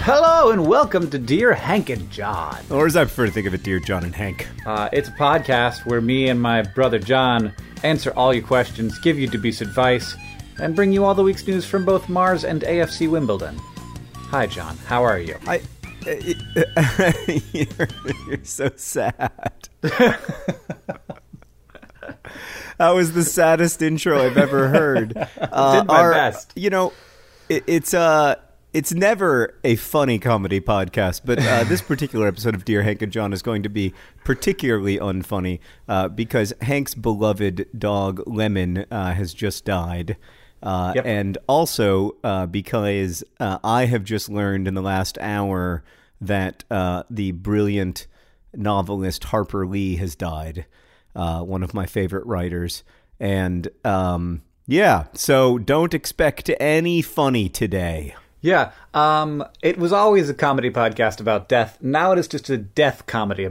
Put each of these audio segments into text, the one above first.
Hello and welcome to Dear Hank and John. Or as I prefer to think of it, Dear John and Hank. It's a podcast where me and my brother John answer all your questions, give you dubious advice, and bring you all the week's news from both Mars and AFC Wimbledon. Hi, John. How are you? You're so sad. That was the saddest intro I've ever heard. Did my best. You know, it's never a funny comedy podcast, but this particular episode of Dear Hank and John is going to be particularly unfunny because Hank's beloved dog Lemon has just died. Yep. And also because I have just learned in the last hour that the brilliant novelist Harper Lee has died, one of my favorite writers. And yeah, so don't expect any funny today. Yeah, it was always a comedy podcast about death. Now it is just a death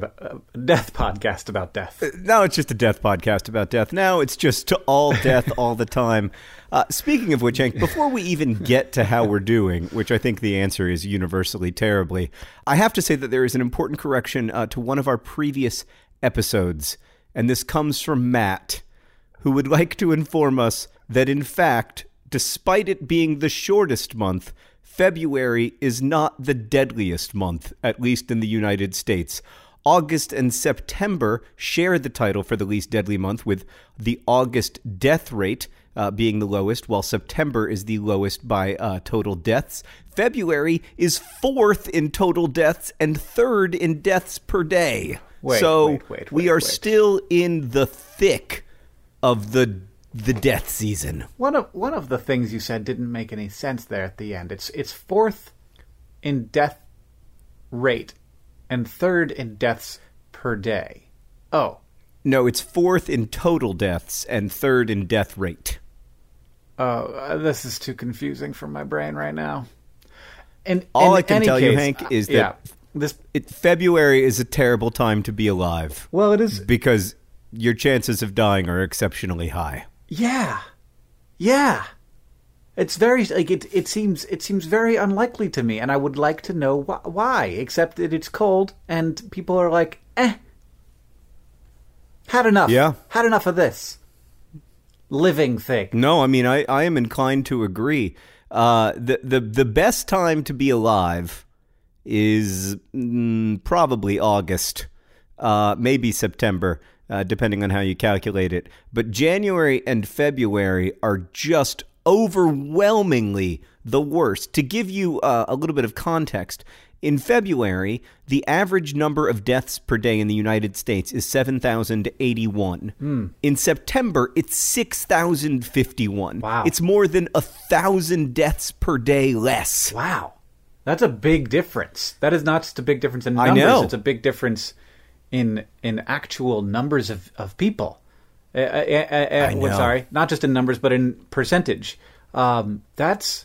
podcast about death. Now it's just a death podcast about death. Now it's just all death all the time. Speaking of which, Hank, before we even get to how we're doing, which I think the answer is universally terribly, I have to say that there is an important correction to one of our previous episodes. And this comes from Matt, who would like to inform us that, in fact, despite it being the shortest month, February is not the deadliest month, at least in the United States. August and September share the title for the least deadly month, with the August death rate being the lowest, while September is the lowest by total deaths. February is fourth in total deaths and third in deaths per day. We are still in the thick of the death season. One of the things you said didn't make any sense there at the end. It's fourth in death rate and third in deaths per day. Oh. No, it's fourth in total deaths and third in death rate. Oh, this is too confusing for my brain right now. And all I can tell you, Hank, is that February is a terrible time to be alive. Well, it is, because your chances of dying are exceptionally high. Yeah. It's very it seems very unlikely to me, and I would like to know why. Except that it's cold, and people are like, had enough. Yeah, had enough of this living thing. No, I mean I am inclined to agree. The best time to be alive is probably August, maybe September. Depending on how you calculate it. But January and February are just overwhelmingly the worst. To give you a little bit of context, in February, the average number of deaths per day in the United States is 7,081. In September, it's 6,051. Wow. It's more than 1,000 deaths per day less. Wow. That's a big difference. That is not just a big difference in numbers. I know. It's a big difference in actual numbers of people. I know. Sorry, not just in numbers, but in percentage. That's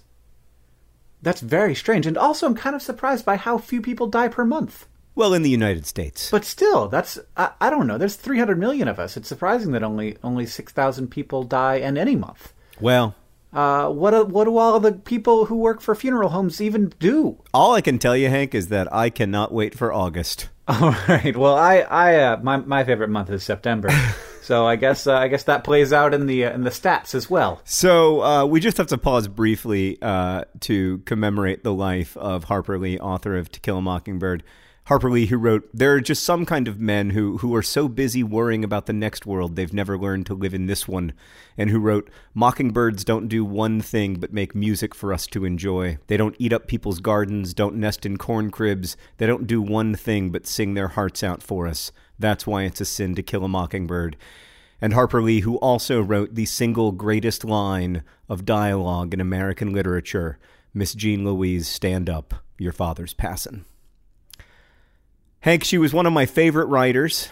very strange. And also, I'm kind of surprised by how few people die per month. Well, in the United States. But still, that's I don't know. There's 300 million of us. It's surprising that only 6,000 people die in any month. Well, what do all the people who work for funeral homes even do? All I can tell you, Hank, is that I cannot wait for August. All right. Well, my favorite month is September, so I guess that plays out in the stats as well. So we just have to pause briefly to commemorate the life of Harper Lee, author of To Kill a Mockingbird. Harper Lee, who wrote, "There are just some kind of men who are so busy worrying about the next world they've never learned to live in this one," and who wrote, "Mockingbirds don't do one thing but make music for us to enjoy. They don't eat up people's gardens, don't nest in corn cribs. They don't do one thing but sing their hearts out for us. That's why it's a sin to kill a mockingbird." And Harper Lee, who also wrote the single greatest line of dialogue in American literature, "Miss Jean Louise, stand up, your father's passin'." Hank, she was one of my favorite writers,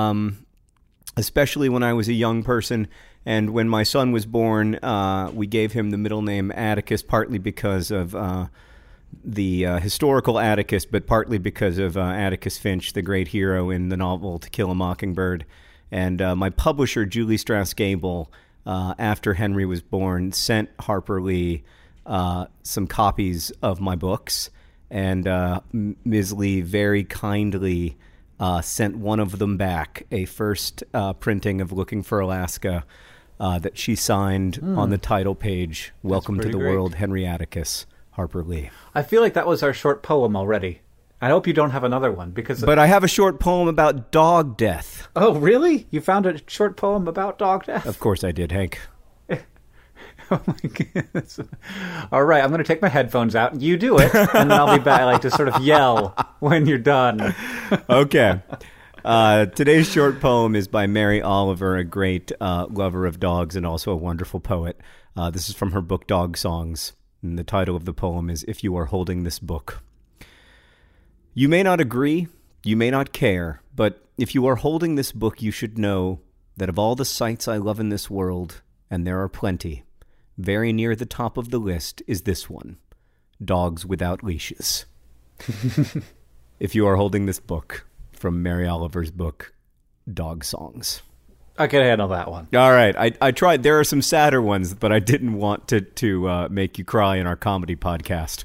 especially when I was a young person. And when my son was born, we gave him the middle name Atticus, partly because of the historical Atticus, but partly because of Atticus Finch, the great hero in the novel To Kill a Mockingbird. And my publisher, Julie Strauss Gable, after Henry was born, sent Harper Lee some copies of my books. And Ms. Lee very kindly sent one of them back, a first printing of Looking for Alaska that she signed on the title page. Welcome to the world, Henry Atticus, Harper Lee. I feel like that was our short poem already. I hope you don't have another one, because... But I have a short poem about dog death. Oh, really? You found a short poem about dog death? Of course I did, Hank. Oh, my goodness. All right, I'm going to take my headphones out. You do it, and then I'll be back, like, to sort of yell when you're done. Okay. Today's short poem is by Mary Oliver, a great lover of dogs and also a wonderful poet. This is from her book, Dog Songs, and the title of the poem is If You Are Holding This Book. You may not agree, you may not care, but if you are holding this book, you should know that of all the sights I love in this world, and there are plenty, very near the top of the list is this one, dogs without leashes. If you are holding this book, from Mary Oliver's book, Dog Songs. I can handle that one. All right. I tried. There are some sadder ones, but I didn't want to make you cry in our comedy podcast.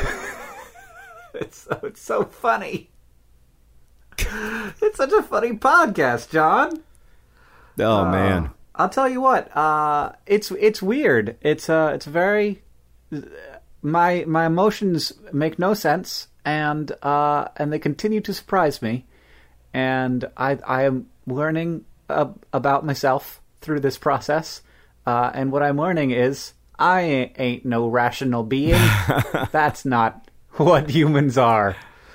It's so funny. It's such a funny podcast, John. Oh, man. I'll tell you what. It's weird. It's very... My emotions make no sense, and they continue to surprise me. And I am learning about myself through this process. And what I'm learning is I ain't no rational being. That's not what humans are.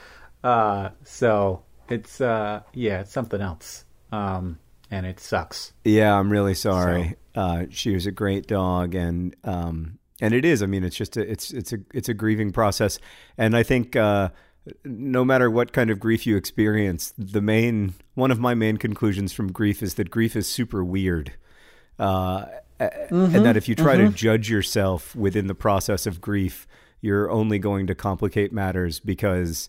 So it's it's something else. And it sucks. Yeah, I'm really sorry. So. She was a great dog, and it is. I mean, it's just it's a grieving process, and I think no matter what kind of grief you experience, one of my main conclusions from grief is that grief is super weird, and that if you try to judge yourself within the process of grief, you're only going to complicate matters because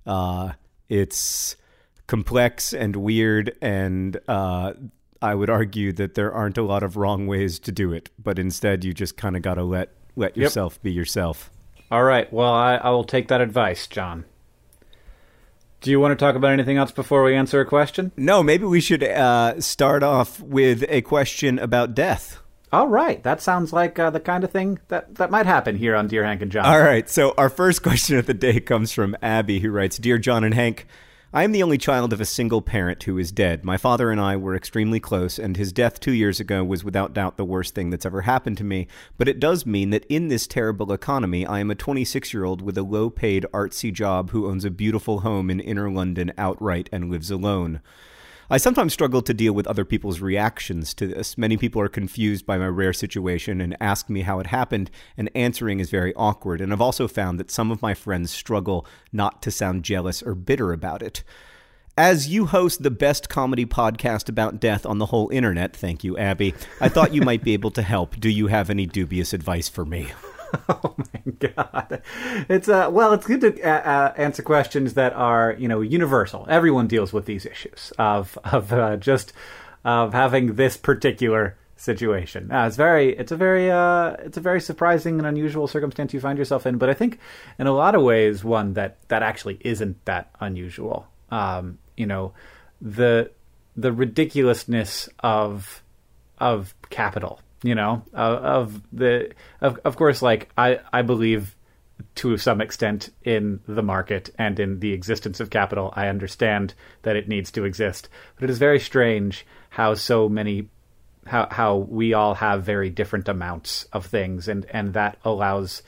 it's complex and weird, and I would argue that there aren't a lot of wrong ways to do it, but instead you just kind of got to let yourself be yourself. All right. Well, I will take that advice, John. Do you want to talk about anything else before we answer a question? No, maybe we should start off with a question about death. All right. That sounds like the kind of thing that might happen here on Dear Hank and John. All right. So our first question of the day comes from Abby, who writes, Dear John and Hank, I am the only child of a single parent who is dead. My father and I were extremely close, and his death 2 years ago was without doubt the worst thing that's ever happened to me. But it does mean that in this terrible economy, I am a 26-year-old with a low-paid artsy job who owns a beautiful home in inner London outright and lives alone. I sometimes struggle to deal with other people's reactions to this. Many people are confused by my rare situation and ask me how it happened, and answering is very awkward. And I've also found that some of my friends struggle not to sound jealous or bitter about it. As you host the best comedy podcast about death on the whole internet, thank you, Abby, I thought you might be able to help. Do you have any dubious advice for me? Oh my God! It's it's good to answer questions that are universal. Everyone deals with these issues of having this particular situation. It's a very surprising and unusual circumstance you find yourself in. But I think in a lot of ways one that actually isn't that unusual. The ridiculousness of capital. Of course, like I believe to some extent in the market and in the existence of capital. I understand that it needs to exist, but it is very strange how we all have very different amounts of things, and that allows,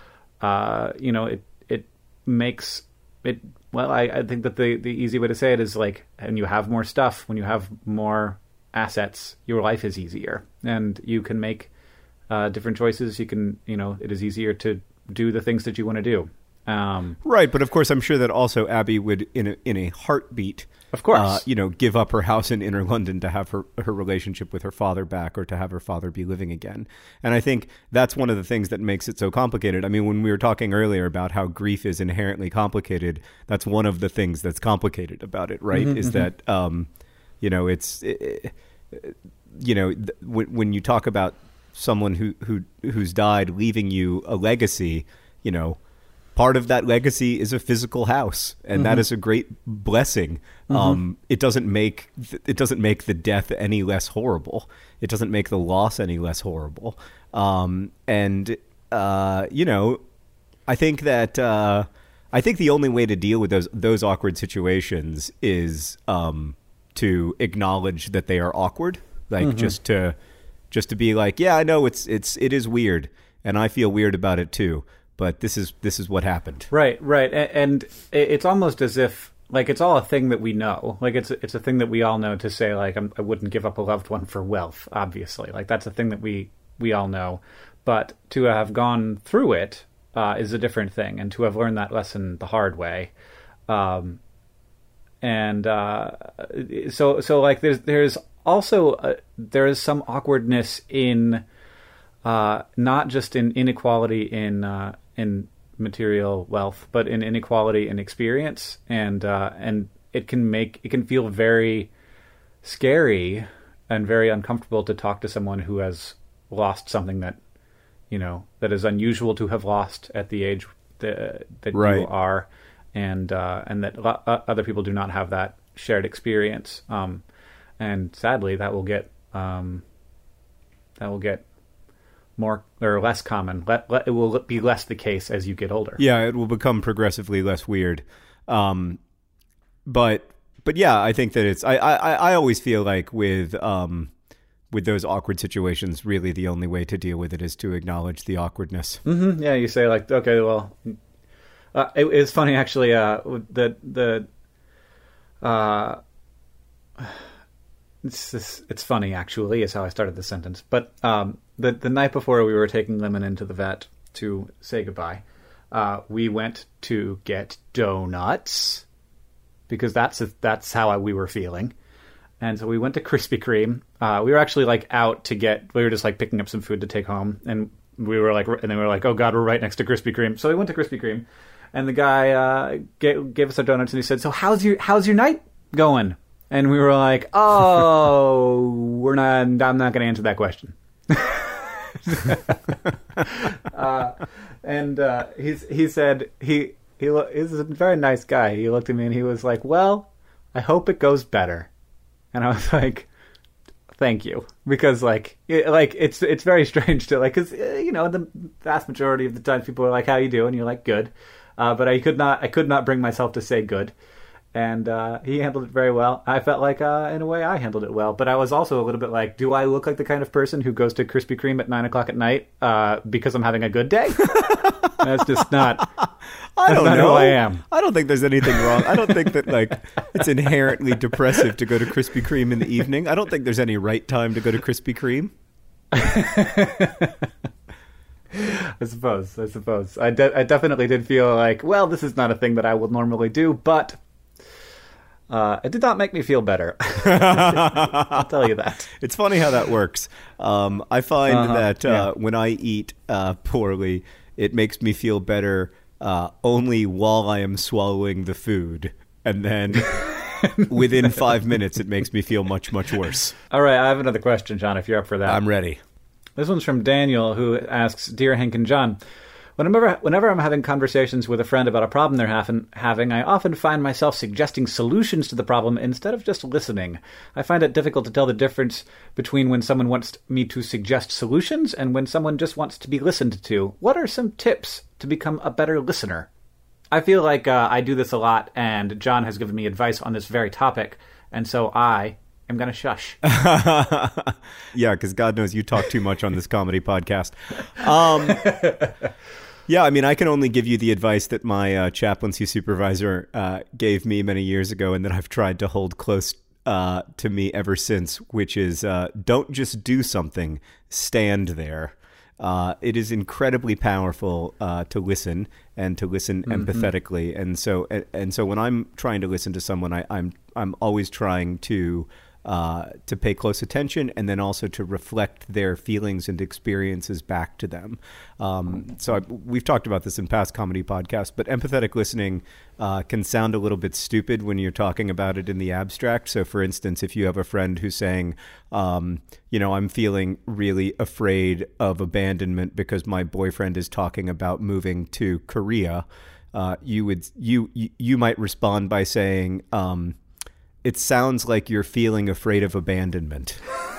it makes it. Well, I think that the easy way to say it is like, when you have more stuff, when you have more assets, your life is easier, and you can make different choices. You can, it is easier to do the things that you want to do. Right, but of course, I'm sure that also Abby would, in a heartbeat, of course, give up her house in inner London to have her relationship with her father back, or to have her father be living again. And I think that's one of the things that makes it so complicated. I mean, when we were talking earlier about how grief is inherently complicated, that's one of the things that's complicated about it, right? Is that when you talk about someone who's died leaving you a legacy, part of that legacy is a physical house, and that is a great blessing. It doesn't make the death any less horrible. It doesn't make the loss any less horrible. I think that the only way to deal with those awkward situations is to acknowledge that they are awkward, like just to be like, yeah, I know it is weird, and I feel weird about it too. But this is what happened. Right. And it's almost as if, like, it's all a thing that we know. Like, it's a thing that we all know to say, like, I wouldn't give up a loved one for wealth, obviously. Like, that's a thing that we all know. But to have gone through it is a different thing, and to have learned that lesson the hard way. So like, there's also there is some awkwardness in not just in inequality in material wealth, but in inequality in experience, and it can feel very scary and very uncomfortable to talk to someone who has lost something that is unusual to have lost at the age that right. you are, and that other people do not have that shared experience, and sadly that will get more or less common. It will be less the case as you get older. Yeah, it will become progressively less weird. But yeah, I think that it's. I always feel like with those awkward situations, really the only way to deal with it is to acknowledge the awkwardness. Mm-hmm. Yeah, you say like, okay, well, it's funny actually. It's funny actually is how I started the sentence. But the night before we were taking Lemon into the vet to say goodbye, we went to get donuts because that's how we were feeling. And so we went to Krispy Kreme. We were actually like out to we were just like picking up some food to take home, and we were like, oh God, we're right next to Krispy Kreme. So we went to Krispy Kreme, and the guy gave us our donuts, and he said, "So how's your night going?" And we were like, "Oh, I'm not going to answer that question." He said he's a very nice guy. He looked at me and he was like, "Well, I hope it goes better." And I was like, "Thank you," because it's very strange to because the vast majority of the time people are like, "How you doing?" You're like, "Good," but I could not bring myself to say good. And he handled it very well. I felt like, in a way, I handled it well. But I was also a little bit like, do I look like the kind of person who goes to Krispy Kreme at 9 o'clock at night because I'm having a good day? That's just not. I don't know. Who I am. I don't think there's anything wrong. I don't think that it's inherently depressive to go to Krispy Kreme in the evening. I don't think there's any right time to go to Krispy Kreme. I suppose. I definitely did feel like, well, this is not a thing that I would normally do, but. It did not make me feel better. I'll tell you that. It's funny how that works. I find that when I eat poorly, it makes me feel better only while I am swallowing the food. And then within 5 minutes, it makes me feel much, much worse. All right, I have another question, John, if you're up for that. I'm ready. This one's from Daniel, who asks, "Dear Hank and John, Whenever I'm having conversations with a friend about a problem they're having, I often find myself suggesting solutions to the problem instead of just listening. I find it difficult to tell the difference between when someone wants me to suggest solutions and when someone just wants to be listened to. What are some tips to become a better listener?" I feel like I do this a lot, and John has given me advice on this very topic, and so I am going to shush. Yeah, because God knows you talk too much on this comedy podcast. Yeah, I mean, I can only give you the advice that my chaplaincy supervisor gave me many years ago and that I've tried to hold close to me ever since, which is don't just do something, stand there. It is incredibly powerful to listen and to listen empathetically. And so when I'm trying to listen to someone, I'm always trying to to pay close attention, and then also to reflect their feelings and experiences back to them. We've talked about this in past comedy podcasts, but empathetic listening can sound a little bit stupid when you're talking about it in the abstract. So, for instance, if you have a friend who's saying, I'm feeling really afraid of abandonment because my boyfriend is talking about moving to Korea, you might respond by saying, it sounds like you're feeling afraid of abandonment.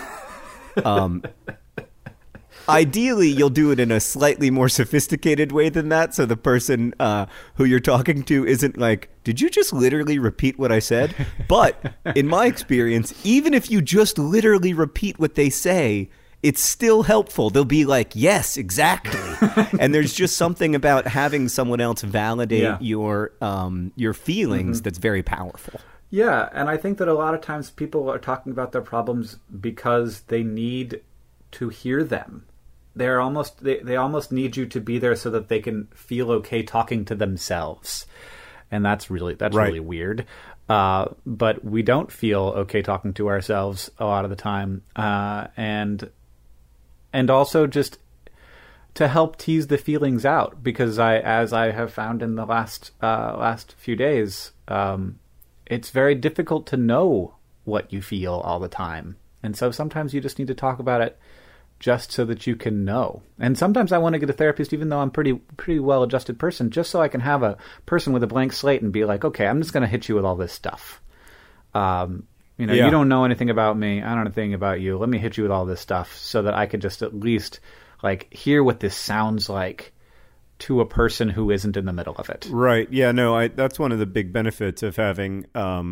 Ideally, you'll do it in a slightly more sophisticated way than that, so the person who you're talking to isn't like, did you just literally repeat what I said? But in my experience, even if you just literally repeat what they say, it's still helpful. They'll be like, yes, exactly. And there's just something about having someone else validate your feelings that's very powerful. Yeah, and I think that a lot of times people are talking about their problems because they need to hear them. They almost need you to be there so that they can feel okay talking to themselves. And that's really weird. But we don't feel okay talking to ourselves a lot of the time. And also just to help tease the feelings out, because as I have found in the last few days, it's very difficult to know what you feel all the time. And so sometimes you just need to talk about it just so that you can know. And sometimes I want to get a therapist, even though I'm pretty well-adjusted person, just so I can have a person with a blank slate and be like, okay, I'm just going to hit you with all this stuff. You don't know anything about me. I don't know anything about you. Let me hit you with all this stuff so that I could just at least hear what this sounds like to a person who isn't in the middle of it. Right. Yeah, no, that's one of the big benefits of having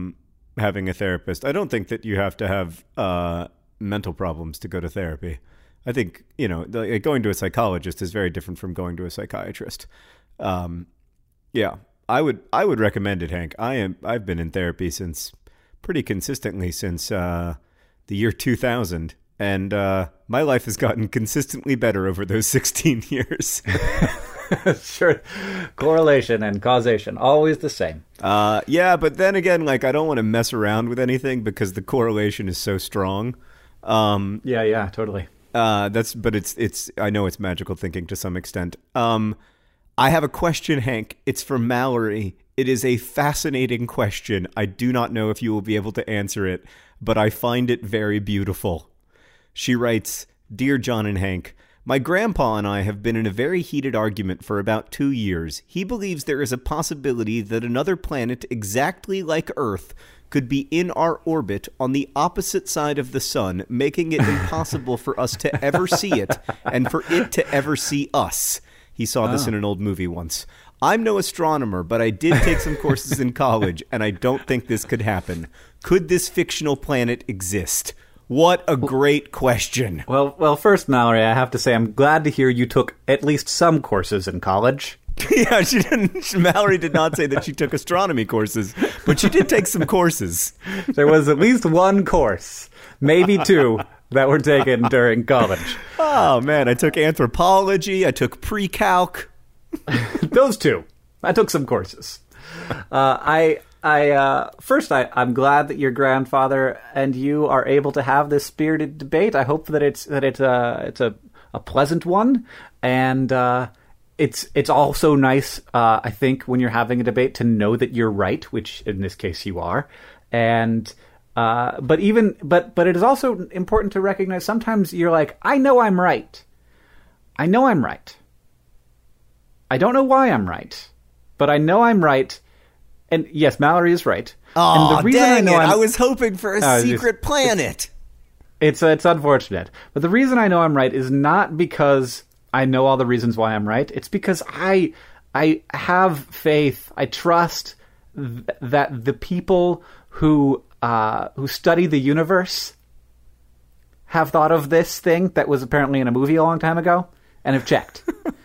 a therapist. I don't think that you have to have mental problems to go to therapy. I think, going to a psychologist is very different from going to a psychiatrist. Yeah, I would recommend it, Hank. I've been in therapy pretty consistently since the year 2000. And my life has gotten consistently better over those 16 years. Sure. Correlation and causation, always the same. Yeah, but then again, I don't want to mess around with anything because the correlation is so strong. Yeah, totally. But it's I know it's magical thinking to some extent. I have a question, Hank. It's from Mallory. It is a fascinating question. I do not know if you will be able to answer it, but I find it very beautiful. She writes, "Dear John and Hank, my grandpa and I have been in a very heated argument for about 2 years. He believes there is a possibility that another planet exactly like Earth could be in our orbit on the opposite side of the sun, making it impossible for us to ever see it and for it to ever see us." He saw this in an old movie once. "I'm no astronomer, but I did take some courses in college, and I don't think this could happen. Could this fictional planet exist?" What a great question. Well, first, Mallory, I have to say I'm glad to hear you took at least some courses in college. Yeah, she didn't. Mallory did not say that she took astronomy courses, but she did take some courses. There was at least one course, maybe two, that were taken during college. Oh, man, I took anthropology, I took pre-calc. Those two. I took some courses. I'm glad that your grandfather and you are able to have this spirited debate. I hope that it's a pleasant one, and it's also nice, I think, when you're having a debate to know that you're right, which in this case you are, and but it is also important to recognize sometimes you're like, I know I'm right. I don't know why I'm right, but I know I'm right. And yes, Mallory is right. Oh, and the reason dang it. I was hoping for a secret planet. It's unfortunate. But the reason I know I'm right is not because I know all the reasons why I'm right. It's because I have faith. I trust that the people who study the universe have thought of this thing that was apparently in a movie a long time ago and have checked.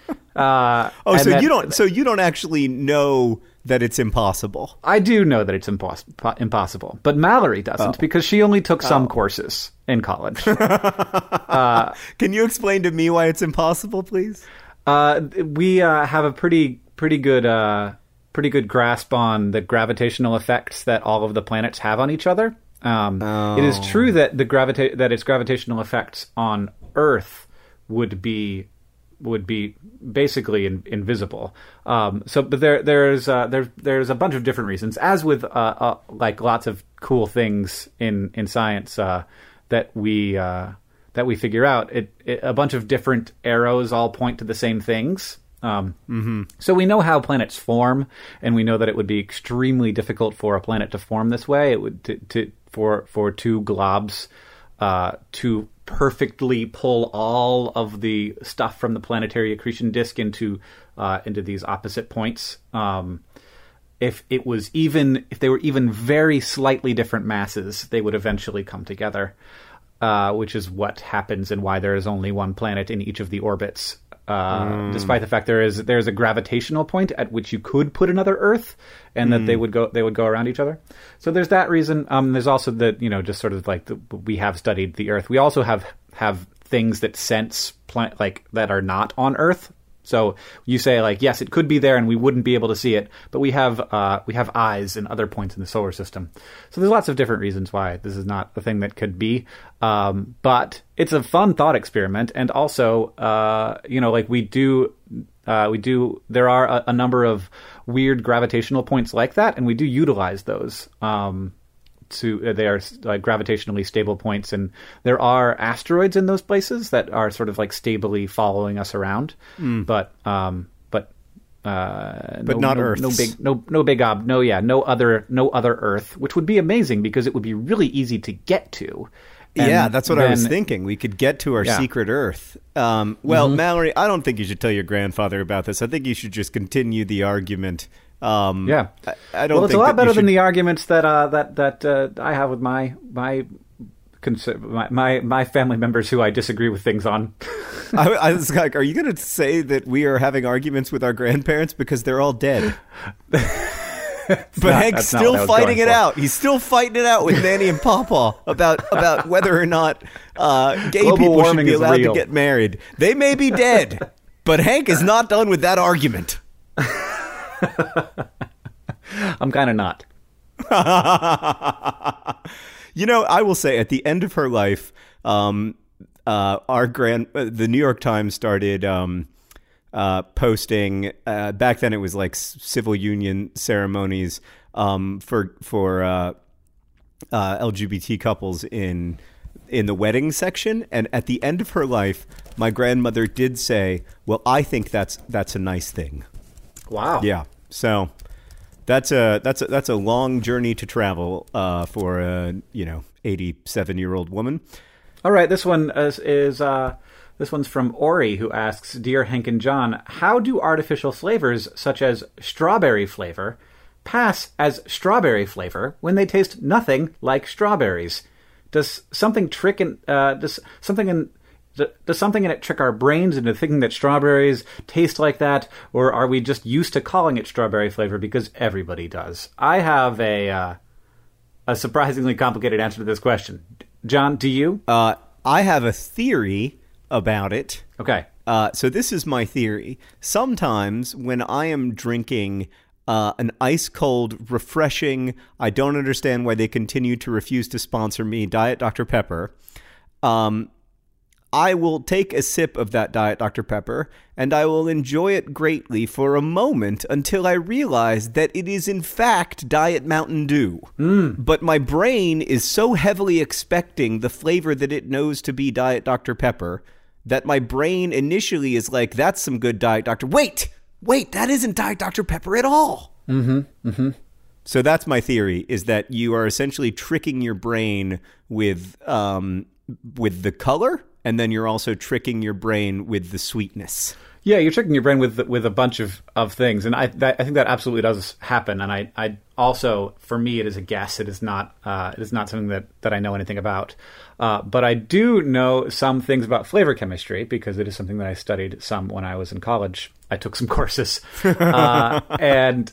So you don't actually know that it's impossible. I do know that it's impossible, but Mallory doesn't because she only took some courses in college. Can you explain to me why it's impossible, please? We have a pretty good grasp on the gravitational effects that all of the planets have on each other. It is true that that its gravitational effects on Earth would be basically invisible. But there's a bunch of different reasons, as with like lots of cool things in science that we figure out. A bunch of different arrows all point to the same things. So we know how planets form, and we know that it would be extremely difficult for a planet to form this way. It would for two globs to perfectly pull all of the stuff from the planetary accretion disk into these opposite points. If they were even very slightly different masses, they would eventually come together, which is what happens and why there is only one planet in each of the orbits. Despite the fact there's a gravitational point at which you could put another Earth, and that they would go around each other. So there's that reason. There's also just sort of like we have studied the Earth. We also have things that sense that are not on Earth. So you say like, yes, it could be there, and we wouldn't be able to see it, but we have eyes in other points in the solar system. So there's lots of different reasons why this is not the thing that could be. But it's a fun thought experiment, and also, there are a number of weird gravitational points like that, and we do utilize those. They are like gravitationally stable points, and there are asteroids in those places that are sort of like stably following us around, but not Earth. No other Earth, which would be amazing because it would be really easy to get to. Yeah, that's what I was thinking. We could get to our secret Earth. Mallory, I don't think you should tell your grandfather about this. I think you should just continue the argument. I don't. Well, it's a lot better than the arguments that I have with my family members who I disagree with things on. I was like, are you going to say that we are having arguments with our grandparents because they're all dead? But Hank's still fighting it out. He's still fighting it out with Nanny and Pawpaw about whether or not gay people should be allowed to get married. They may be dead, but Hank is not done with that argument. I'm kind of not. I will say at the end of her life, the New York Times started posting. Back then, it was like civil union ceremonies for LGBT couples in the wedding section. And at the end of her life, my grandmother did say, "Well, I think that's a nice thing." Wow. Yeah. So that's a long journey to travel for a 87-year-old woman. All right. This one is this one's from Ori, who asks, "Dear Hank and John, how do artificial flavors such as strawberry flavor pass as strawberry flavor when they taste nothing like strawberries? Does something in it trick our brains into thinking that strawberries taste like that, or are we just used to calling it strawberry flavor because everybody does?" I have a surprisingly complicated answer to this question. John, do you? I have a theory about it. Okay. So this is my theory. Sometimes when I am drinking an ice-cold, refreshing, I don't understand why they continue to refuse to sponsor me, Diet Dr. Pepper, I will take a sip of that Diet Dr. Pepper, and I will enjoy it greatly for a moment until I realize that it is in fact Diet Mountain Dew. But my brain is so heavily expecting the flavor that it knows to be Diet Dr. Pepper that my brain initially is like, that's some good Diet Dr. Wait, that isn't Diet Dr. Pepper at all. So that's my theory, is that you are essentially tricking your brain with the color, and then you're also tricking your brain with the sweetness. Yeah, you're tricking your brain with a bunch of things, and I think that absolutely does happen. And I also, for me, it is a guess. It is not something that I know anything about. But I do know some things about flavor chemistry because it is something that I studied some when I was in college. I took some courses, and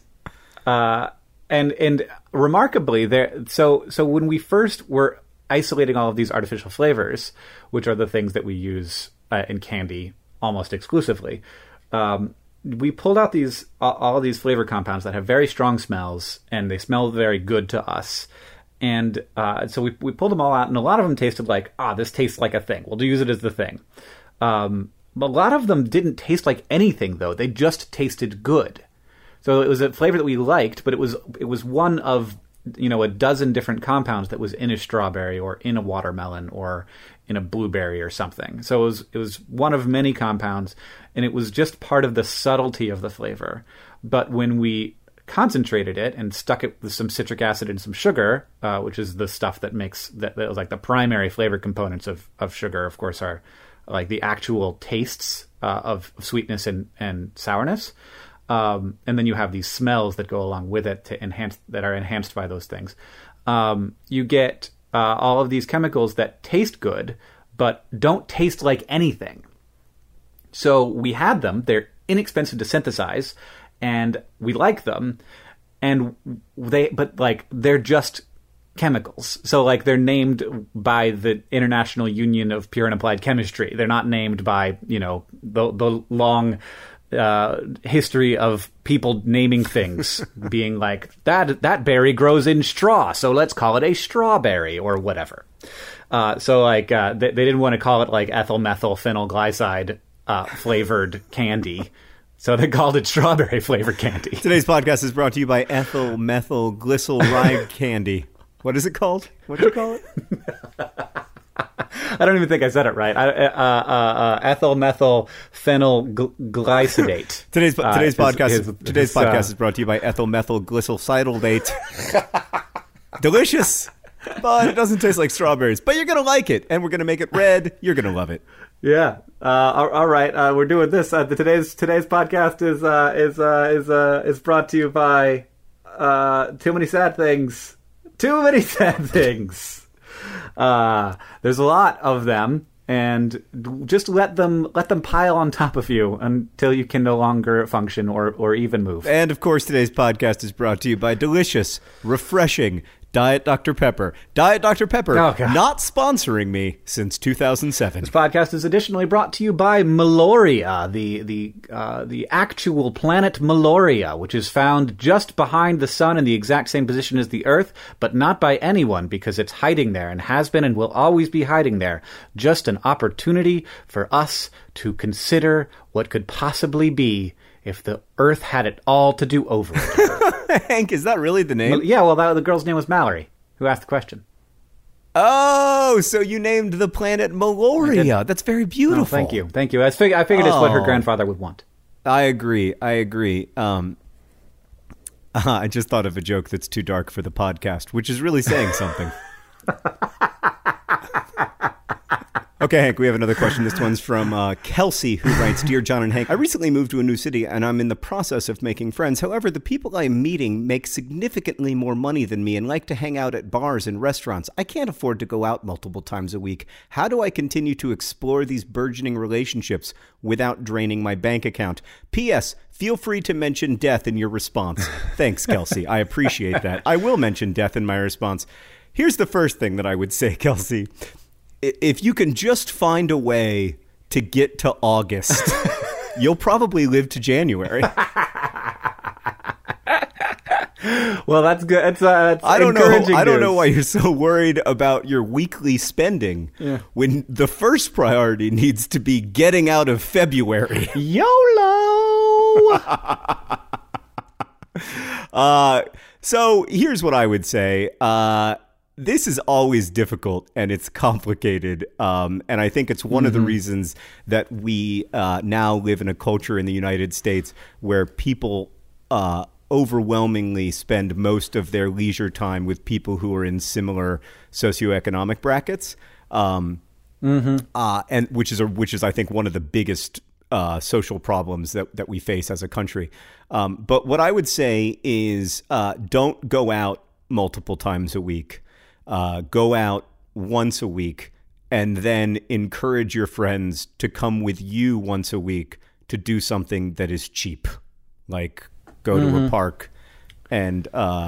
remarkably, there. So when we first were isolating all of these artificial flavors, which are the things that we use in candy almost exclusively, we pulled out all of these flavor compounds that have very strong smells, and they smell very good to us. And so we pulled them all out, and a lot of them tasted like, this tastes like a thing. We'll use it as the thing. But a lot of them didn't taste like anything, though. They just tasted good. So it was a flavor that we liked, but it was one of, a dozen different compounds that was in a strawberry or in a watermelon or in a blueberry or something. So it was one of many compounds, and it was just part of the subtlety of the flavor. But when we concentrated it and stuck it with some citric acid and some sugar, which is the stuff that makes that was like the primary flavor components of sugar, of course, are like the actual tastes of sweetness and sourness. And then you have these smells that go along with it that are enhanced by those things. You get all of these chemicals that taste good, but don't taste like anything. So we had them. They're inexpensive to synthesize, and we like them. And they're just chemicals. So like they're named by the International Union of Pure and Applied Chemistry. They're not named by, the long history of people naming things being like that berry grows in straw, so let's call it a strawberry or whatever. So they didn't want to call it like ethyl methyl phenyl glycide flavored candy. So they called it strawberry flavored candy. Today's podcast is brought to you by ethyl methyl glyceride candy. What is it called? What do you call it? I don't even think I said it right. Ethyl methyl phenyl glycidate. Today's podcast is brought to you by ethyl methyl glycylcidate. Delicious, but it doesn't taste like strawberries. But you're gonna like it, and we're gonna make it red. You're gonna love it. Yeah. All right. We're doing this. Today's podcast is brought to you by Too Many Sad Things. Too many sad things. There's a lot of them, and just let them pile on top of you until you can no longer function or even move. And of course, today's podcast is brought to you by delicious, refreshing Diet Dr. Pepper. Diet Dr. Pepper, not sponsoring me since 2007. This podcast is additionally brought to you by Meloria, the actual planet Meloria, which is found just behind the sun in the exact same position as the Earth, but not by anyone because it's hiding there and has been and will always be hiding there. Just an opportunity for us to consider what could possibly be if the Earth had it all to do over again. Hank, is that really the name? Yeah, well, the girl's name was Mallory, who asked the question. Oh, so you named the planet Meloria. That's very beautiful. Oh, thank you. I figured it's what her grandfather would want. I agree. I just thought of a joke that's too dark for the podcast, which is really saying something. Okay, Hank, we have another question. This one's from Kelsey, who writes, Dear John and Hank, I recently moved to a new city, and I'm in the process of making friends. However, the people I'm meeting make significantly more money than me and like to hang out at bars and restaurants. I can't afford to go out multiple times a week. How do I continue to explore these burgeoning relationships without draining my bank account? P.S. Feel free to mention death in your response. Thanks, Kelsey. I appreciate that. I will mention death in my response. Here's the first thing that I would say, Kelsey. If you can just find a way to get to August, you'll probably live to January. Well, that's good. It's I don't know why you're so worried about your weekly spending when the first priority needs to be getting out of February. YOLO! So here's what I would say. This is always difficult and it's complicated. And I think it's one of the reasons that we now live in a culture in the United States where people overwhelmingly spend most of their leisure time with people who are in similar socioeconomic brackets. And which is I think one of the biggest social problems that we face as a country. But what I would say is don't go out multiple times a week. Go out once a week and then encourage your friends to come with you once a week to do something that is cheap, like go to a park and,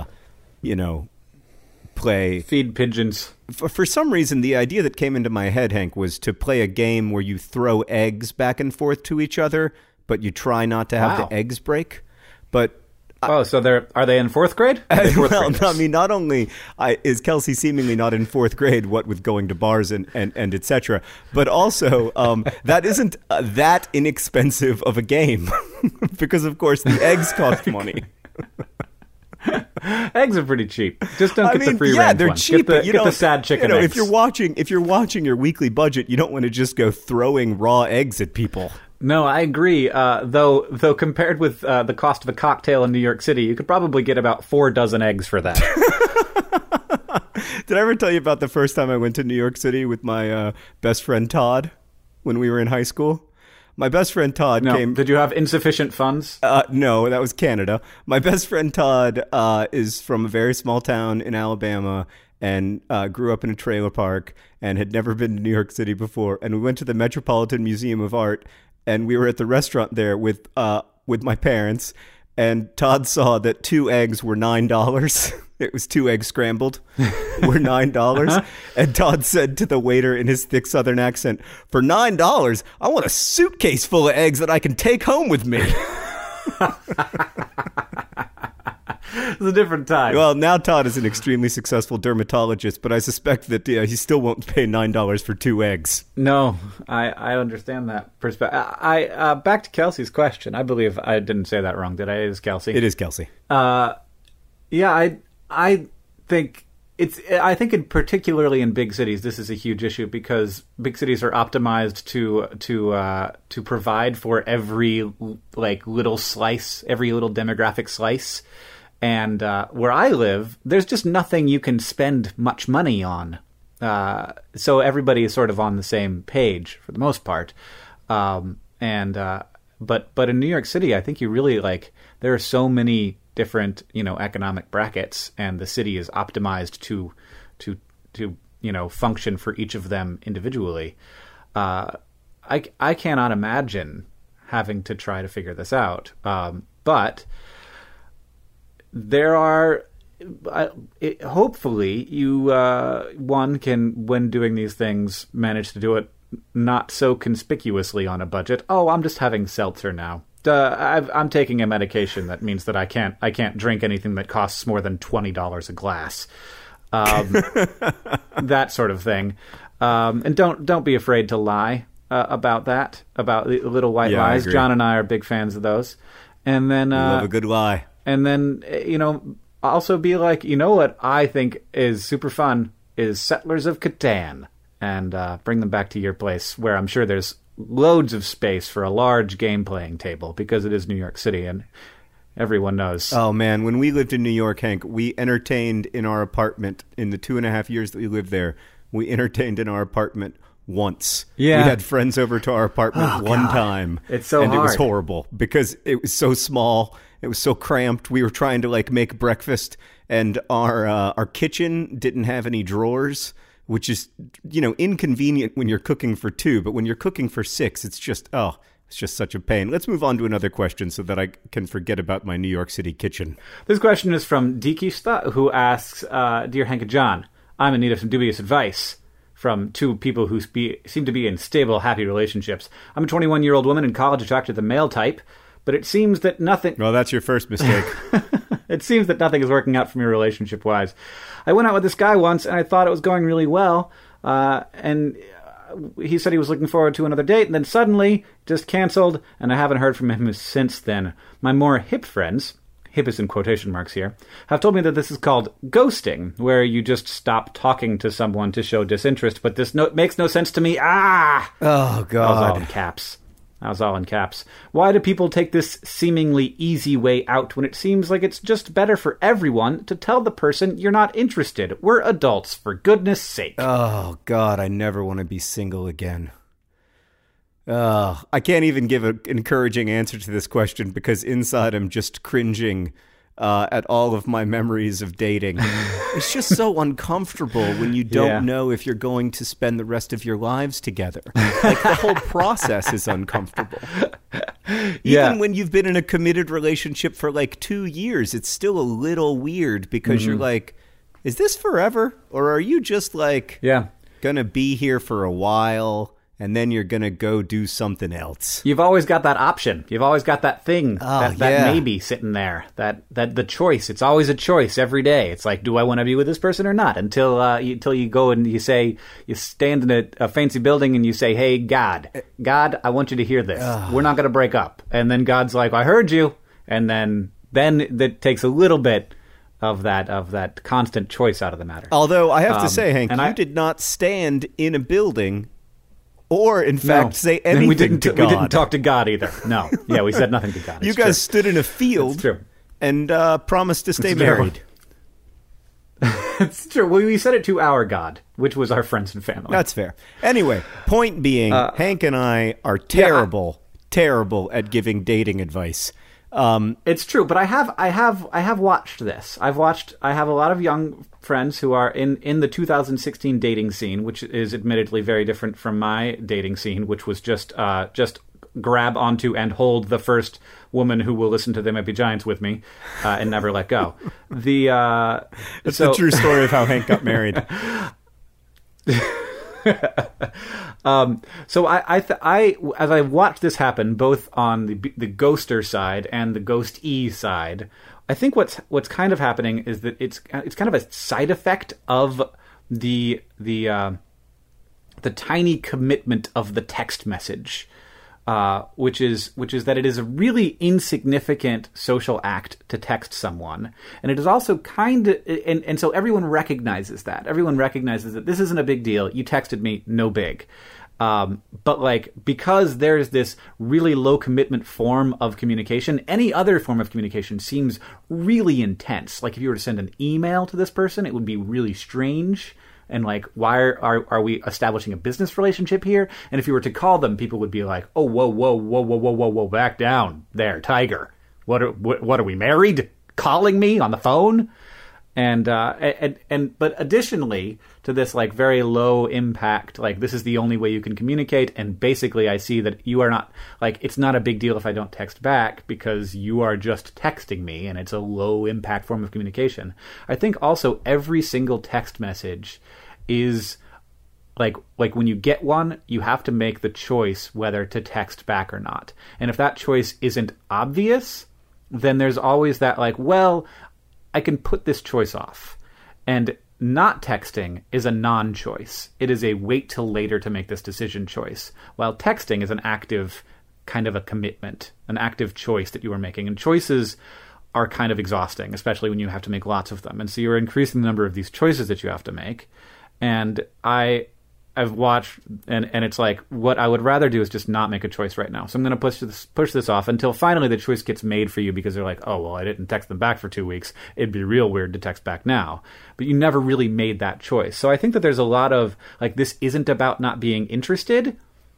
play. Feed pigeons. For some reason, the idea that came into my head, Hank, was to play a game where you throw eggs back and forth to each other, but you try not to have the eggs break. But Oh, so are they in fourth grade? Fourth well, graders? I mean, not only is Kelsey seemingly not in fourth grade, what with going to bars and et cetera, but also that isn't that inexpensive of a game because, of course, the eggs cost money. Eggs are pretty cheap. Just don't get the free range yeah, they're one. cheap. Get the sad chicken eggs. If you're watching your weekly budget, you don't want to just go throwing raw eggs at people. No, I agree. Though compared with the cost of a cocktail in New York City, you could probably get about 4 dozen eggs for that. Did I ever tell you about the first time I went to New York City with my best friend Todd when we were in high school? My best friend Todd came... Did you have insufficient funds? No, that was Canada. My best friend Todd is from a very small town in Alabama and grew up in a trailer park and had never been to New York City before. And we went to the Metropolitan Museum of Art, and we were at the restaurant there with my parents. And Todd saw that 2 eggs were $9. It was 2 eggs scrambled, were $9. And Todd said to the waiter in his thick Southern accent, "For $9, I want a suitcase full of eggs that I can take home with me." It's a different time. Well, now Todd is an extremely successful dermatologist, but I suspect that he still won't pay $9 for 2 eggs. No, I understand that perspective. Back to Kelsey's question. I believe I didn't say that wrong, did I? It is Kelsey. It is Kelsey. Yeah, I think in particularly in big cities, this is a huge issue because big cities are optimized to provide for every little slice, every little demographic slice. And where I live, there's just nothing you can spend much money on. So everybody is sort of on the same page for the most part. But in New York City, I think you really there are so many different, economic brackets, and the city is optimized to function for each of them individually. I cannot imagine having to try to figure this out. But there are, hopefully, one can, when doing these things, manage to do it not so conspicuously on a budget. Oh, I'm just having seltzer now. I'm taking a medication that means that I can't drink anything that costs more than $20 a glass. That sort of thing. And don't be afraid to lie about that, about the little white lies. John and I are big fans of those. And then love a good lie. And then, also be like, what I think is super fun is Settlers of Catan, and bring them back to your place where I'm sure there's loads of space for a large game-playing table because it is New York City and everyone knows. Oh, man. When we lived in New York, Hank, we entertained in our apartment in the 2.5 years that we lived there. We entertained in our apartment once. Yeah. We had friends over to our apartment one time. It's so hard. And it was horrible because it was so small. It was so cramped. We were trying to make breakfast, and our kitchen didn't have any drawers, which is, inconvenient when you're cooking for 2, but when you're cooking for 6, it's just such a pain. Let's move on to another question so that I can forget about my New York City kitchen. This question is from Dikista, who asks, Dear Hank and John, I'm in need of some dubious advice from 2 people who seem to be in stable, happy relationships. I'm a 21-year-old woman in college attracted to the male type, but it seems that nothing... Well, that's your first mistake. It seems that nothing is working out for me relationship-wise. I went out with this guy once, and I thought it was going really well, and he said he was looking forward to another date, and then suddenly just canceled, and I haven't heard from him since then. My more hip friends, hip is in quotation marks here, have told me that this is called ghosting, where you just stop talking to someone to show disinterest, but this makes no sense to me. Ah! Oh, God. That was all in caps. That was all in caps. Why do people take this seemingly easy way out when it seems like it's just better for everyone to tell the person you're not interested? We're adults, for goodness sake. Oh, God, I never want to be single again. I can't even give an encouraging answer to this question because inside I'm just cringing at all of my memories of dating. It's just so uncomfortable when you don't know if you're going to spend the rest of your lives together. The whole process is uncomfortable. Even when you've been in a committed relationship for 2 years, it's still a little weird because you're like, is this forever? Or are you just going to be here for a while and then you're going to go do something else. You've always got that option. You've always got that thing, that maybe sitting there, that the choice. It's always a choice every day. It's like, do I want to be with this person or not? Until you go and you stand in a fancy building and you say, hey, God, I want you to hear this. We're not going to break up. And then God's like, I heard you. And then that takes a little bit of that constant choice out of the matter. Although I have to say, Hank, you did not stand in a building or, in fact, say anything to God. We didn't talk to God either. No. Yeah, we said nothing to God. You guys stood in a field and promised to stay married. It's true. Well, we said it to our God, which was our friends and family. That's fair. Anyway, point being, Hank and I are terrible at giving dating advice. It's true, but I have watched this. I have a lot of young friends who are in the 2016 dating scene, which is admittedly very different from my dating scene, which was just grab onto and hold the first woman who will listen to They Might Be Giants with me and never let go. It's the true story of how Hank got married. So I as I watched this happen, both on the ghoster side and the ghostee side, I think what's kind of happening is that it's kind of a side effect of the tiny commitment of the text message, which is that it is a really insignificant social act to text someone, and it is also and so everyone recognizes that. Everyone recognizes that this isn't a big deal. You texted me, no big. But because there's this really low commitment form of communication, any other form of communication seems really intense. Like if you were to send an email to this person, it would be really strange. And why are we establishing a business relationship here? And if you were to call them, people would be like, "Oh, whoa, back down there, Tiger. What are we married? Calling me on the phone?" And but additionally to this very low impact, this is the only way you can communicate. And basically, I see that you are not it's not a big deal if I don't text back because you are just texting me, and it's a low impact form of communication. I think also every single text message is like when you get one, you have to make the choice whether to text back or not. And if that choice isn't obvious, then there's always that I can put this choice off. And not texting is a non-choice. It is a wait till later to make this decision choice. While texting is an active kind of a commitment, an active choice that you are making. And choices are kind of exhausting, especially when you have to make lots of them. And so you're increasing the number of these choices that you have to make. And I've watched, and it's what I would rather do is just not make a choice right now. So I'm going to push this off until finally the choice gets made for you, because they're like, oh, well, I didn't text them back for 2 weeks. It'd be real weird to text back now. But you never really made that choice. So I think that there's a lot of, this isn't about not being interested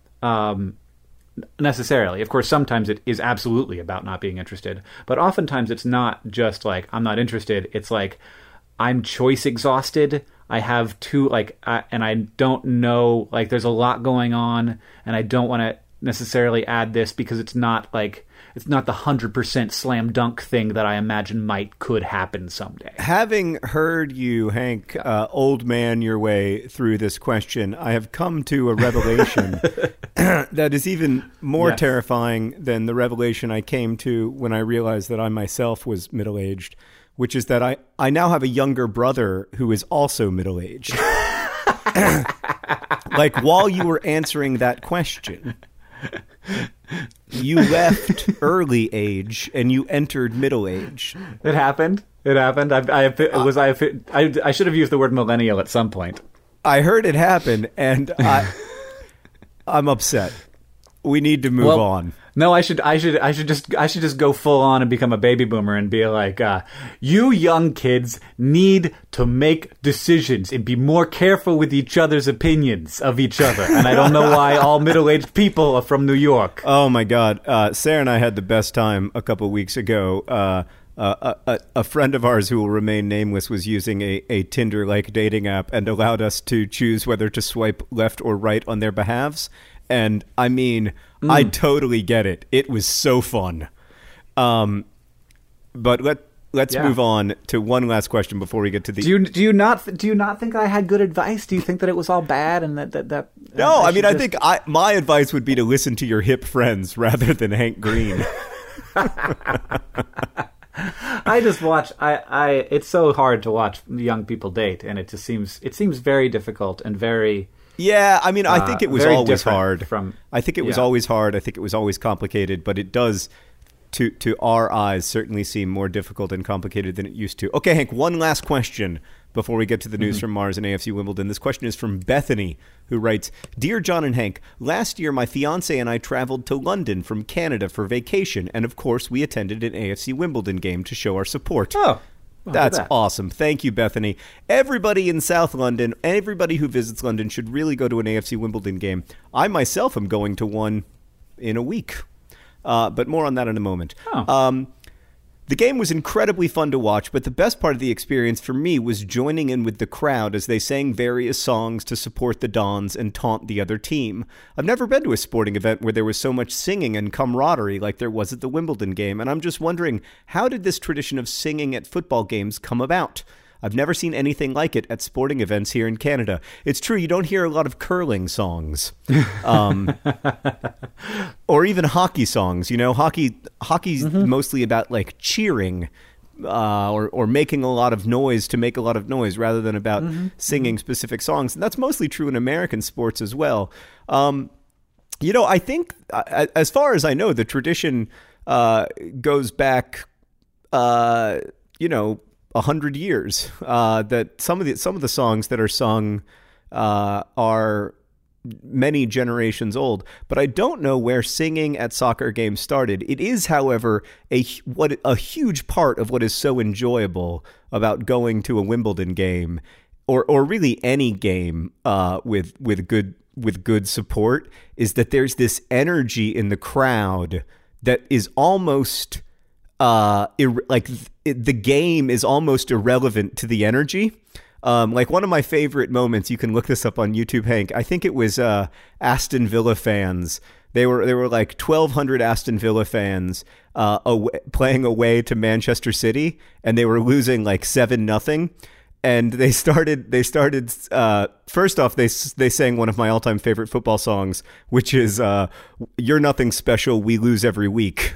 necessarily. Of course, sometimes it is absolutely about not being interested. But oftentimes it's not just I'm not interested. It's I'm choice exhausted. I have and I don't know, there's a lot going on, and I don't want to necessarily add this because it's not it's not the 100% slam dunk thing that I imagine could happen someday. Having heard you, Hank, old man your way through this question, I have come to a revelation that is even more terrifying than the revelation I came to when I realized that I myself was middle-aged, which is that I now have a younger brother who is also middle-aged. While you were answering that question, you left early age and you entered middle age. It happened. I should have used the word millennial at some point. I heard it happen, and I'm upset. We need to move on. No, I should just go full on and become a baby boomer and be like, you young kids need to make decisions and be more careful with each other's opinions of each other. And I don't know why all middle-aged people are from New York. Oh my God. Sarah and I had the best time a couple weeks ago. A friend of ours who will remain nameless was using a Tinder-like dating app and allowed us to choose whether to swipe left or right on their behalves. And I mean, I totally get it. It was so fun. But let's move on to one last question before we get to the. Do you not think I had good advice? Do you think that it was all bad and that? No, I think my advice would be to listen to your hip friends rather than Hank Green. I just watch. It's so hard to watch young people date, and it seems very difficult and very. Yeah, I mean, I think it was always hard. I think it was always hard. I think it was always complicated, but it does, to our eyes, certainly seem more difficult and complicated than it used to. Okay, Hank, one last question before we get to the news from Mars and AFC Wimbledon. This question is from Bethany, who writes, Dear John and Hank, last year my fiancé and I traveled to London from Canada for vacation, and of course we attended an AFC Wimbledon game to show our support. Oh. That's awesome. Thank you, Bethany. Everybody in South London, everybody who visits London should really go to an AFC Wimbledon game. I myself am going to one in a week, but more on that in a moment. Oh. The game was incredibly fun to watch, but the best part of the experience for me was joining in with the crowd as they sang various songs to support the Dons and taunt the other team. I've never been to a sporting event where there was so much singing and camaraderie like there was at the Wimbledon game, and I'm just wondering, how did this tradition of singing at football games come about? I've never seen anything like it at sporting events here in Canada. It's true, you don't hear a lot of curling songs. Or even hockey songs. You know, hockey's mostly about like cheering or making a lot of noise to make a lot of noise rather than about singing specific songs. And that's mostly true in American sports as well. You know, I think as far as I know, the tradition goes back, 100 years. That some of the songs that are sung are many generations old, but I don't know where singing at soccer games started. It is, however, a huge part of what is so enjoyable about going to a Wimbledon game, or really any game with good support, is that there's this energy in the crowd that is almost the game is almost irrelevant to the energy. Like one of my favorite moments, you can look this up on YouTube, Hank. I think it was Aston Villa fans. They were like 1,200 Aston Villa fans playing away to Manchester City, and they were losing like 7-0. And they started. First off, they sang one of my all-time favorite football songs, which is "You're Nothing Special, We Lose Every Week."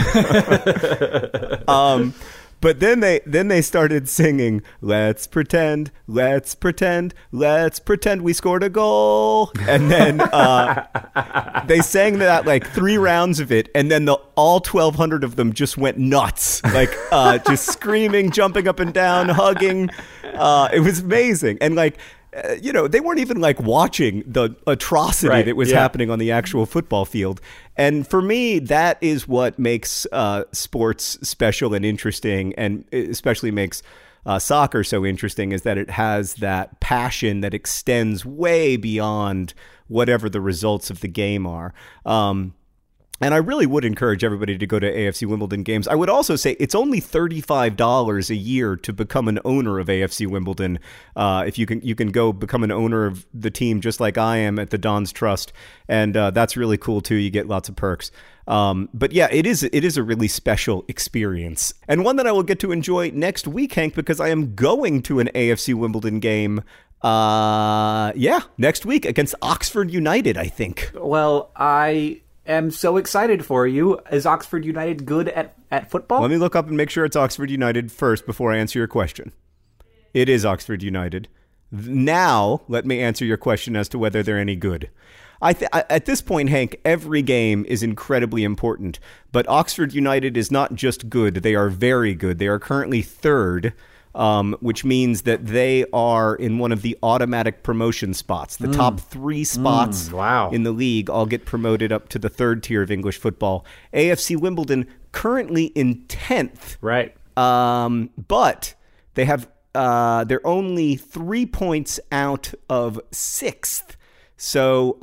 But then they started singing, let's pretend we scored a goal. And then they sang that like 3 rounds of it, and then all 1,200 of them just went nuts, like just screaming, jumping up and down, hugging. It was amazing. And like, they weren't even like watching the atrocity that was happening on the actual football field. And for me, that is what makes sports special and interesting, and especially makes soccer so interesting, is that it has that passion that extends way beyond whatever the results of the game are. And I really would encourage everybody to go to AFC Wimbledon games. I would also say it's only $35 a year to become an owner of AFC Wimbledon. If you can go become an owner of the team just like I am at the Dons Trust, and that's really cool too. You get lots of perks. But yeah, it is a really special experience, and one that I will get to enjoy next week, Hank, because I am going to an AFC Wimbledon game. Next week against Oxford United, I think. Well, I am so excited for you. Is Oxford United good at football? Let me look up and make sure it's Oxford United first before I answer your question. It is Oxford United. Now, let me answer your question as to whether they're any good. At this point, Hank, every game is incredibly important, but Oxford United is not just good, they are very good. They are currently 3rd. Which means that they are in one of the automatic promotion spots. The top 3 spots in the league all get promoted up to the 3rd tier of English football. AFC Wimbledon currently in 10th. Right. But they have they're only 3 points out of 6th. So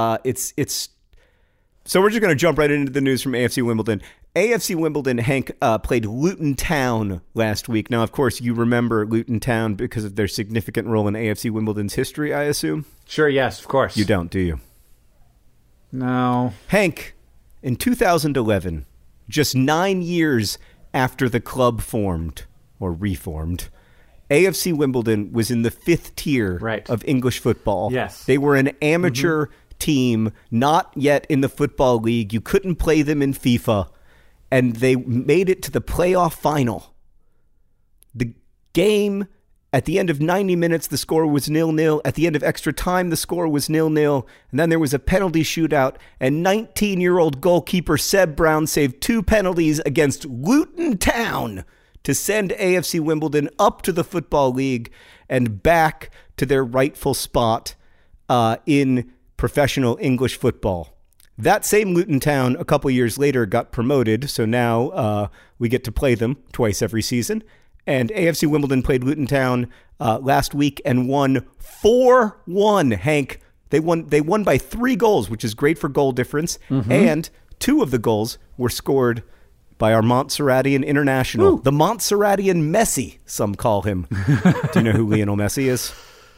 so we're just going to jump right into the news from AFC Wimbledon. AFC Wimbledon, Hank, played Luton Town last week. Now, of course, you remember Luton Town because of their significant role in AFC Wimbledon's history, I assume? Sure, yes, of course. You don't, do you? No. Hank, in 2011, just 9 years after the club formed, or reformed, AFC Wimbledon was in the 5th tier Right. of English football. Yes. They were an amateur team, not yet in the Football League. You couldn't play them in FIFA, and they made it to the playoff final. The game, at the end of 90 minutes, the score was 0-0. At the end of extra time, the score was 0-0. And then there was a penalty shootout, and 19-year-old goalkeeper Seb Brown saved 2 penalties against Luton Town to send AFC Wimbledon up to the Football League and back to their rightful spot in professional English football. That same Luton Town, a couple years later, got promoted, so now we get to play them twice every season. And AFC Wimbledon played Luton Town last week and won 4-1, Hank. They won by 3 goals, which is great for goal difference, and 2 of the goals were scored by our Montserratian international, Woo. the Montserratian Messi, some call him. Do you know who Lionel Messi is?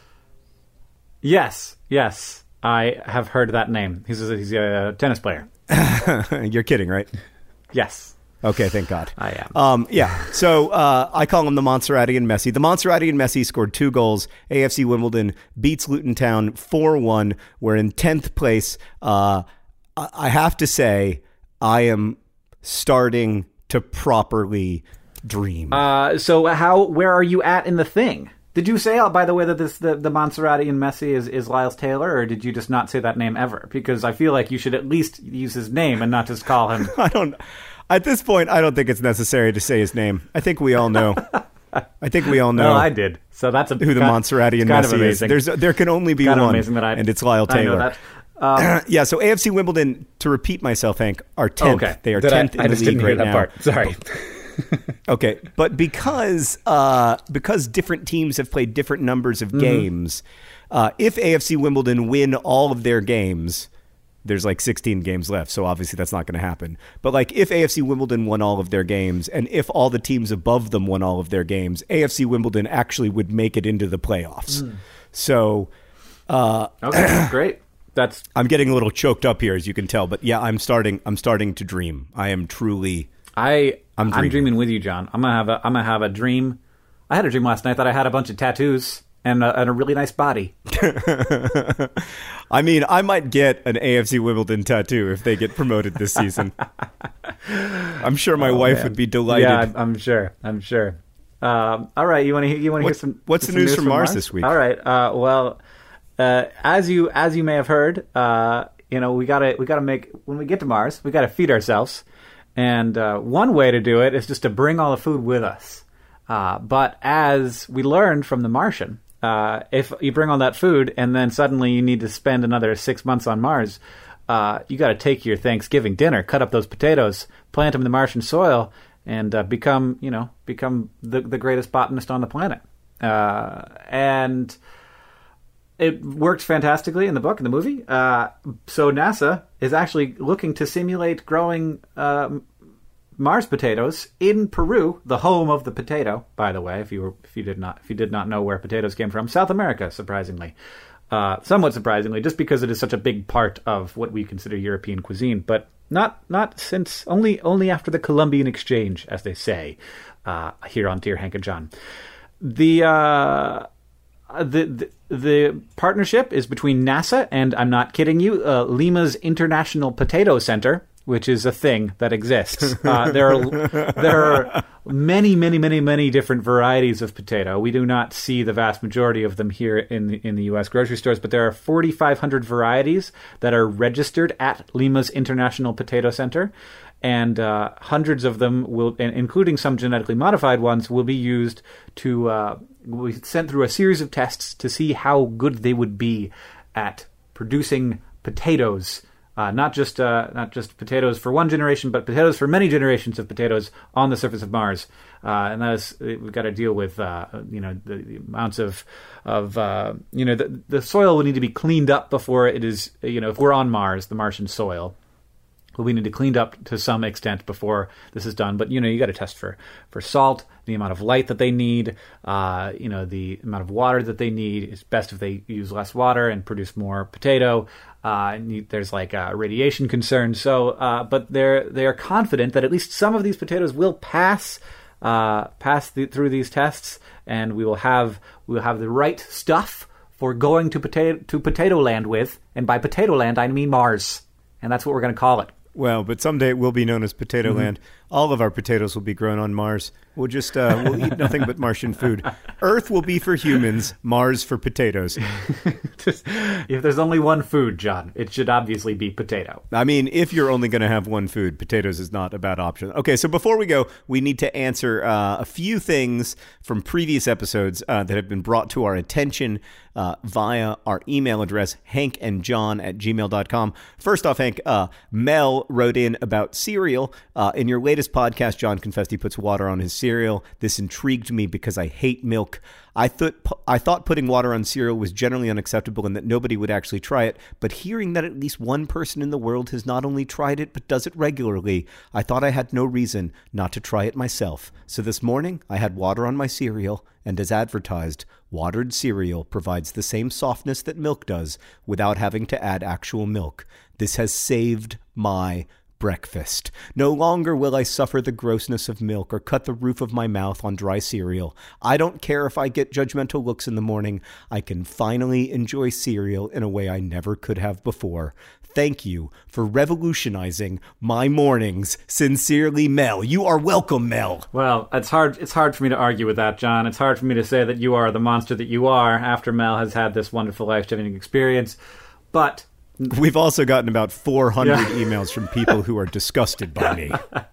Yes. I have heard that name. He's a tennis player. You're kidding, right? Yes. Okay, thank God. I am. Yeah, so I call him the Montserratian Messi. The Montserratian Messi scored 2 goals. AFC Wimbledon beats Luton Town 4-1. We're in 10th place. I have to say, I am starting to properly dream. So where are you at in the thing? Did you say, by the way, that the Montserratian Messi is Lyles Taylor, or did you just not say that name ever? Because I feel like you should at least use his name and not just call him. At this point, I don't think it's necessary to say his name. I think we all know. No, I did. So that's who the Montserratian Messi is. There can only be one, and it's Lyle Taylor. I know that. Yeah, so AFC Wimbledon, to repeat myself, Hank, are 10th. Okay. They are 10th in the league right now. Part. Sorry. Okay, but because different teams have played different numbers of games, if AFC Wimbledon win all of their games, there's like 16 games left, so obviously that's not going to happen. But like if AFC Wimbledon won all of their games, and if all the teams above them won all of their games, AFC Wimbledon actually would make it into the playoffs. So, okay, great. I'm getting a little choked up here, as you can tell. But yeah, I'm starting to dream. I am truly. I'm dreaming with you, John. I'm gonna have a dream. I had a dream last night that I had a bunch of tattoos and a really nice body. I mean, I might get an AFC Wimbledon tattoo if they get promoted this season. I'm sure my wife would be delighted. Yeah, I'm sure. All right, you want to hear some? What's the news from Mars this week? All right. Well, as you may have heard, we gotta make, when we get to Mars, we gotta feed ourselves, and one way to do it is just to bring all the food with us. But as we learned from The Martian, if you bring all that food and then suddenly you need to spend another 6 months on Mars, you got to take your Thanksgiving dinner, cut up those potatoes, plant them in the Martian soil, and become the greatest botanist on the planet. And it works fantastically in the book, in the movie. So NASA is actually looking to simulate growing Mars potatoes in Peru, the home of the potato. By the way, if you did not know where potatoes came from, South America, surprisingly, somewhat surprisingly, just because it is such a big part of what we consider European cuisine, but not since only after the Columbian Exchange, as they say here on Dear Hank and John. The partnership is between NASA and, I'm not kidding you, Lima's International Potato Center, which is a thing that exists. There are many different varieties of potato. We do not see the vast majority of them here in the U.S. grocery stores, but there are 4,500 varieties that are registered at Lima's International Potato Center, and hundreds of them will, including some genetically modified ones, will be used to we sent through a series of tests to see how good they would be at producing potatoes. Not just potatoes for one generation, but potatoes for many generations of potatoes on the surface of Mars, and that is, we've got to deal with the amounts of the soil will need to be cleaned up before it is, if we're on Mars, the Martian soil will be needed cleaned up to some extent before this is done. But you got to test for salt, the amount of light that they need, the amount of water that they need. It's best if they use less water and produce more potato. There's radiation concerns. So, but they are confident that at least some of these potatoes will pass through these tests, and we will have the right stuff for going to Potato Land with. And by Potato Land, I mean Mars. And that's what we're going to call it. Well, but someday it will be known as Potato Land. All of our potatoes will be grown on Mars. We'll just we'll eat nothing but Martian food. Earth will be for humans, Mars for potatoes. If there's only one food, John, it should obviously be potato. I mean, if you're only going to have one food, potatoes is not a bad option. Okay, so before we go, we need to answer a few things from previous episodes that have been brought to our attention via our email address, hankandjohn@gmail.com. First off, Hank, Mel wrote in about cereal. In your latest podcast, John confessed he puts water on his cereal. This intrigued me because I hate milk. I thought putting water on cereal was generally unacceptable and that nobody would actually try it, but hearing that at least one person in the world has not only tried it but does it regularly, I thought I had no reason not to try it myself. So this morning, I had water on my cereal, and as advertised, watered cereal provides the same softness that milk does without having to add actual milk. This has saved my breakfast. No longer will I suffer the grossness of milk or cut the roof of my mouth on dry cereal. I don't care if I get judgmental looks in the morning. I can finally enjoy cereal in a way I never could have before. Thank you for revolutionizing my mornings. Sincerely, Mel. You are welcome, Mel. Well, it's hard for me to argue with that, John. It's hard for me to say that you are the monster that you are after Mel has had this wonderful life-changing experience. But we've also gotten about 400 emails from people who are disgusted by me.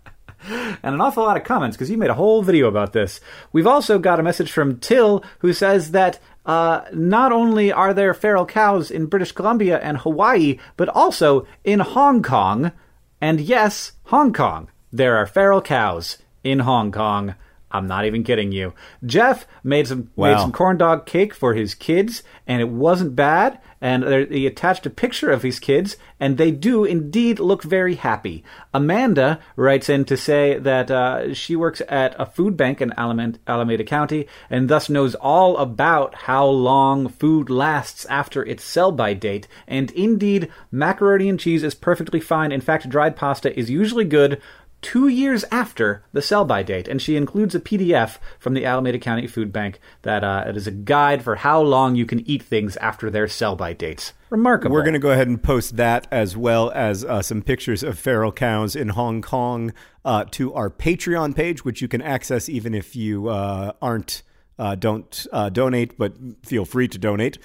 And an awful lot of comments, because you made a whole video about this. We've also got a message from Till, who says that not only are there feral cows in British Columbia and Hawaii, but also in Hong Kong. And yes, Hong Kong. There are feral cows in Hong Kong. I'm not even kidding you. Jeff made some corn dog cake for his kids, and it wasn't bad. And he attached a picture of his kids, and they do indeed look very happy. Amanda writes in to say that she works at a food bank in Alameda County, and thus knows all about how long food lasts after its sell-by date. And indeed, macaroni and cheese is perfectly fine. In fact, dried pasta is usually good 2 years after the sell-by date, and she includes a PDF from the Alameda County Food Bank that it is a guide for how long you can eat things after their sell-by dates. Remarkable. We're going to go ahead and post that as well as some pictures of feral cows in Hong Kong to our Patreon page, which you can access even if you don't donate, but feel free to donate.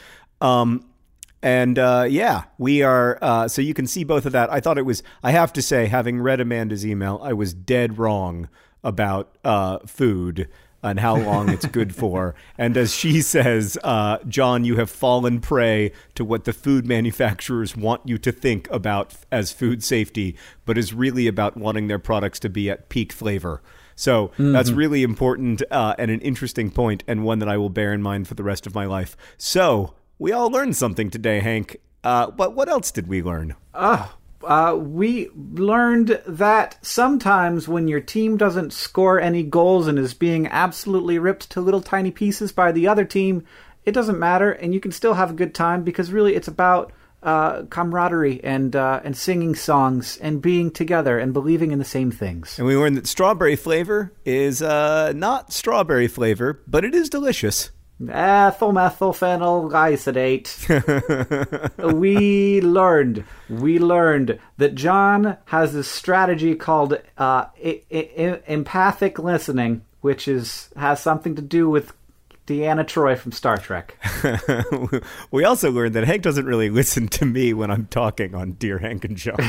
We are, so you can see both of that. I have to say, having read Amanda's email, I was dead wrong about food and how long it's good for. And as she says, John, you have fallen prey to what the food manufacturers want you to think about as food safety, but is really about wanting their products to be at peak flavor. So that's really important and an interesting point, and one that I will bear in mind for the rest of my life. So we all learned something today, Hank. But what else did we learn? We learned that sometimes when your team doesn't score any goals and is being absolutely ripped to little tiny pieces by the other team, it doesn't matter, and you can still have a good time, because really it's about camaraderie and singing songs and being together and believing in the same things. And we learned that strawberry flavor is not strawberry flavor, but it is delicious. Ethylmethylphenyl iodate. We learned that John has this strategy called empathic listening, which has something to do with Deanna Troi from Star Trek. We also learned that Hank doesn't really listen to me when I'm talking on Dear Hank and John.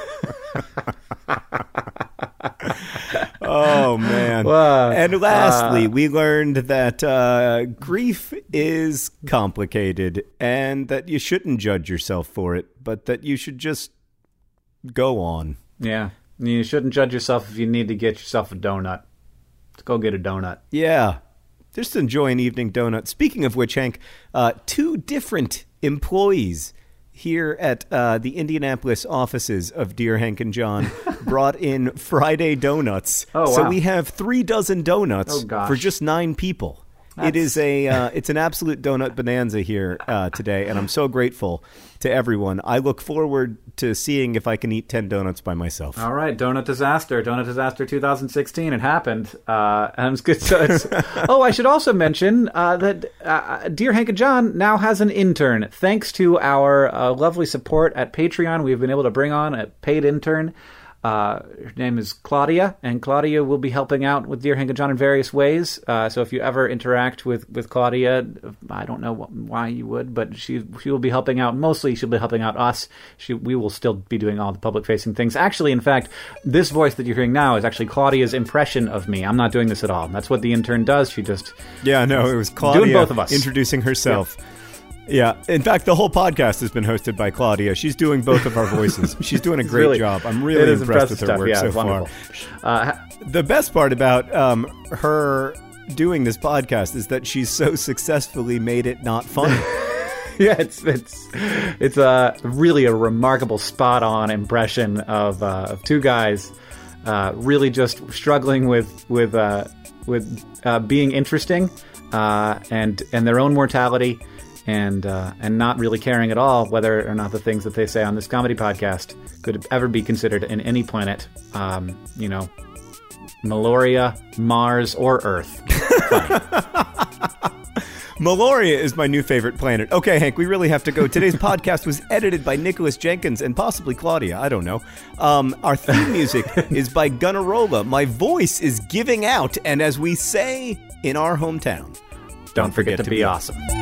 Oh, man. And lastly, we learned that grief is complicated and that you shouldn't judge yourself for it, but that you should just go on. Yeah. You shouldn't judge yourself if you need to get yourself a donut. Let's go get a donut. Yeah. Just enjoy an evening donut. Speaking of which, Hank, 2 different employees here at the Indianapolis offices of Dear Hank and John brought in Friday donuts. Oh, wow. So we have 3 dozen donuts for just 9 people. It is it's an absolute donut bonanza here today, and I'm so grateful to everyone. I look forward to seeing if I can eat 10 donuts by myself. All right, Donut Disaster 2016. It happened. And it's good. So I should also mention that Dear Hank and John now has an intern. Thanks to our lovely support at Patreon, we've been able to bring on a paid intern. Her name is Claudia, and Claudia will be helping out with Dear Hank and John in various ways. So if you ever interact with Claudia, I don't know why you would, but she will be helping out. Mostly she'll be helping out us. We will still be doing all the public-facing things. Actually, in fact, this voice that you're hearing now is actually Claudia's impression of me. I'm not doing this at all. That's what the intern does. She just... Yeah, no, it was Claudia doing both of us. Introducing herself. Yep. Yeah. In fact, the whole podcast has been hosted by Claudia. She's doing both of our voices. She's doing a great job. I'm really impressed with her work so far. The best part about her doing this podcast is that she's so successfully made it not funny. Yeah, it's really a remarkable spot-on impression of two guys really just struggling with being interesting and their own mortality. And not really caring at all whether or not the things that they say on this comedy podcast could ever be considered in any planet, Meloria, Mars, or Earth. Meloria is my new favorite planet. Okay, Hank, we really have to go. Today's podcast was edited by Nicholas Jenkins and possibly Claudia. I don't know. Our theme music is by Gunnarolla. My voice is giving out, and as we say in our hometown, don't forget to be awesome.